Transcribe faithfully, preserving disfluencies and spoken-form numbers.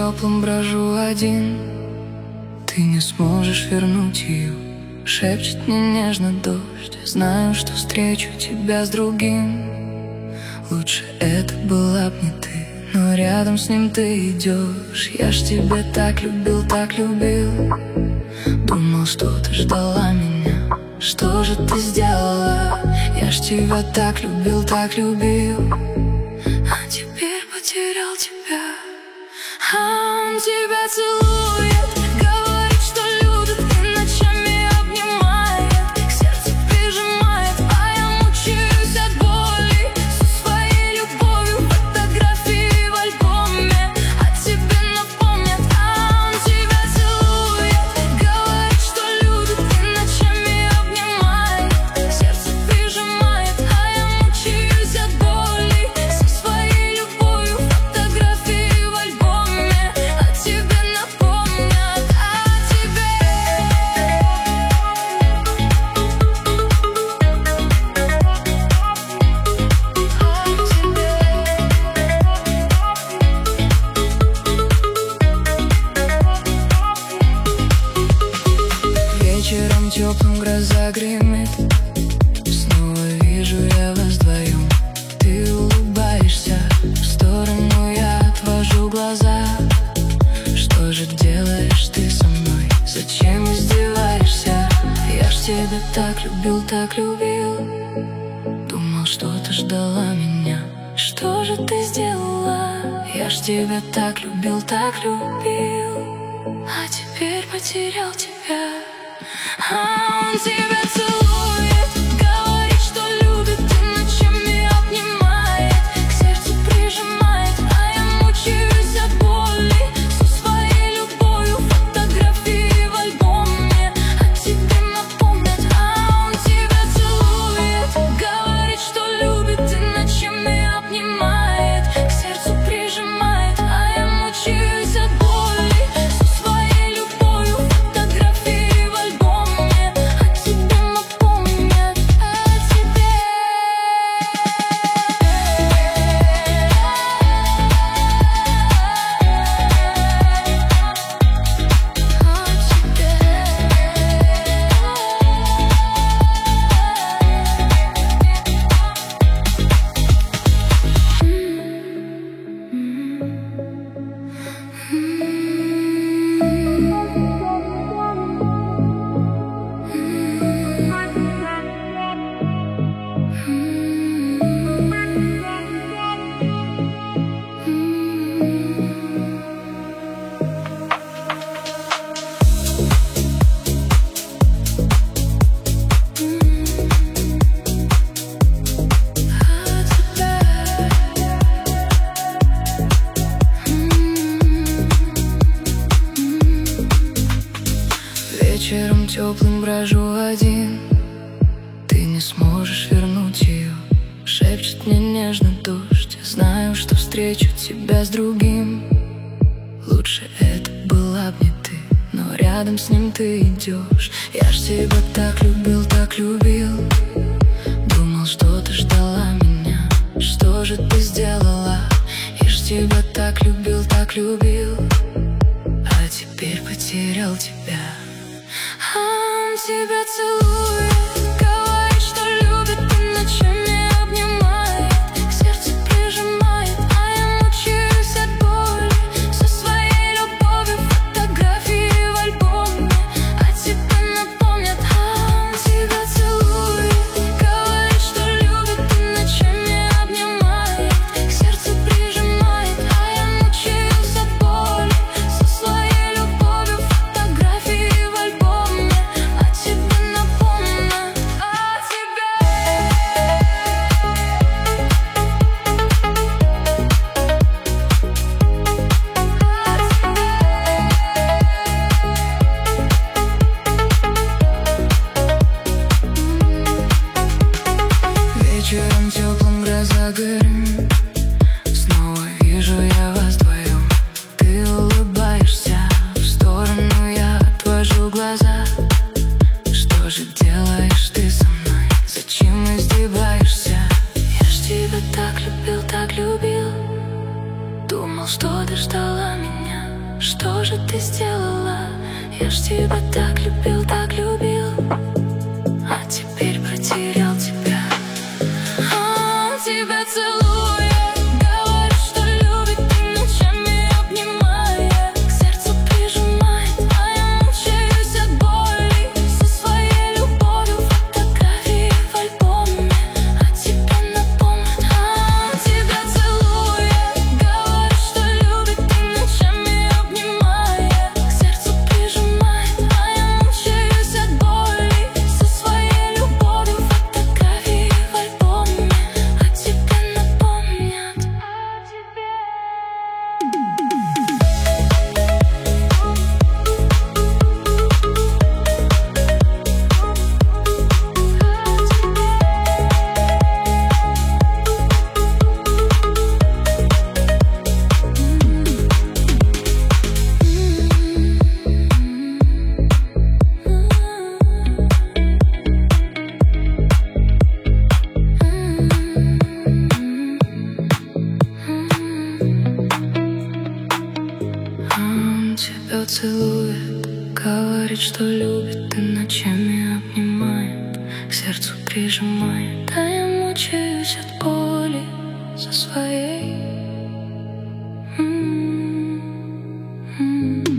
теплым брожу один. Ты не сможешь вернуть ее, шепчет мне нежно дождь. Знаю, что встречу тебя с другим. Лучше это была б не ты, но рядом с ним ты идешь. Я ж тебя так любил, так любил. Думал, что ты ждала меня. Что же ты сделала? Я ж тебя так любил, так любил. А теперь потерял тебя. А он тебя целует, говорит, что любит, и ночами обнимает, к сердцу прижимает, а я мучаюсь от боли. Со своей любовью фотографии в альбоме о тебе напомнят. А он тебя целует, говорит, что любит, и ночами обнимает, к сердцу прижимает, а я мучаюсь от боли. Со своей любовью фотографии в альбоме о тебе напомнят, о тебе. Вечером теплым гроза гремит. Снова вижу я вас вдвоем. Ты улыбаешься, в сторону я отвожу глаза. Что же делаешь ты со мной? Зачем издеваешься? Я ж тебя так любил, так любил. Думал, что ты ждала меня. Что же ты сделала? Я ж тебя так любил, так любил. А теперь потерял тебя. А он тебя целует, говорит, что любит, и ночами обнимает, к сердцу прижимает, а я мучаюсь от боли. Со своей любовью фотографии в альбоме о тебе напомнят. А он тебя целует, говорит, что любит, и ночами обнимает, к сердцу прижимает, а я мучаюсь от боли. Со своей любовью фотографии в альбоме о тебе напомнят, о тебе. Вечером теплым брожу один. Ты не сможешь вернуть ее, шепчет мне нежно дождь. Я знаю, что встречу тебя с другим. Лучше это была б не ты, но рядом с ним ты идешь. Я ж тебя так любил, так любил. Думал, что ты ждала меня. Что же ты сделала? Я ж тебя так любил, так любил. А теперь потерял тебя. А он тебя целует, говорит, что любит, и ночами обнимает, к сердцу прижимает, а я мучаюсь от боли. Со своей любовью фотографии в альбоме о тебе напомнят. А он тебя целует, говорит, что любит, и ночами обнимает, к сердцу прижимает, а я мучаюсь от боли. Со своей любовью фотографии в альбоме о тебе напомнят, о тебе. Вечером теплым гроза гремит. Снова вижу я вас вдвоем. Ты улыбаешься, в сторону я отвожу глаза. Что же делаешь ты со мной? Зачем издеваешься? Я ж тебя так любил, так любил. Думал, что ты ждала меня. сделала? Я ж тебя так любил, так любил, а теперь потерял тебя. А, тебя целуя, говорит, что любит, и ночами обнимая, к сердцу прижимает, а я мучаюсь от боли. Со своей любовью фотографии в альбоме о тебе напомнят. А, тебя целуя, говорит, что любит, и ночами обнимая, к сердцу прижимает, а я мучаюсь от боли. Со своей любовью фотографии в альбоме о тебе напомнят. Он тебя целует, говорит, что любит, и ночами обнимает, к сердцу прижимает, а я мучаюсь от боли со своей. М-м-м.